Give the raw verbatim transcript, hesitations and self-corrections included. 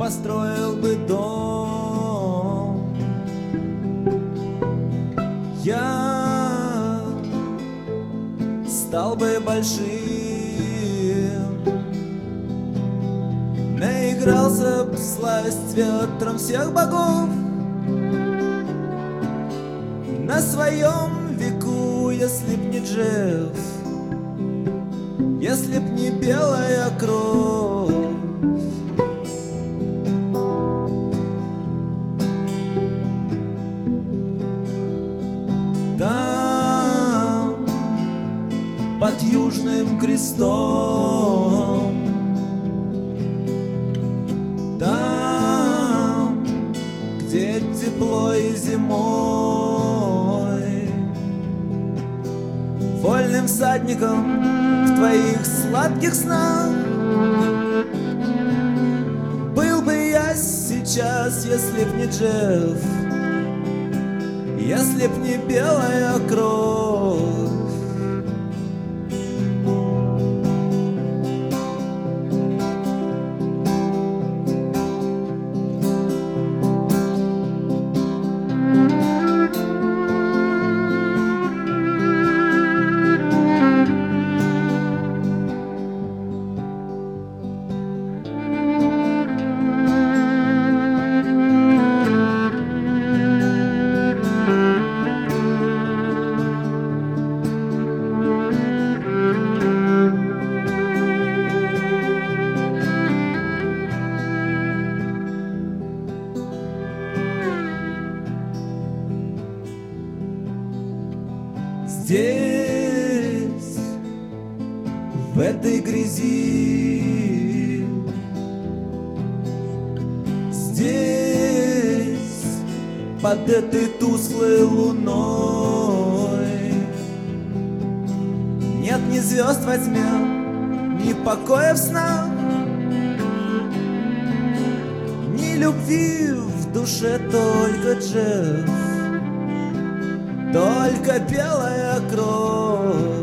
построил бы дом. Я стал бы большим, наигрался б сласть ветром всех богов. На своем веку, если б не Джефф, если б не белая кровь. Там, под Южным крестом, там, где тепло и зимой, вольным всадником в твоих сладких снах был бы я сейчас, если б не Джефф, если б не белая кровь. Здесь, в этой грязи, здесь, под этой тусклой луной, нет ни звезд во тьме, ни покоя в снах, ни любви в душе, только Джефф, только белая кровь.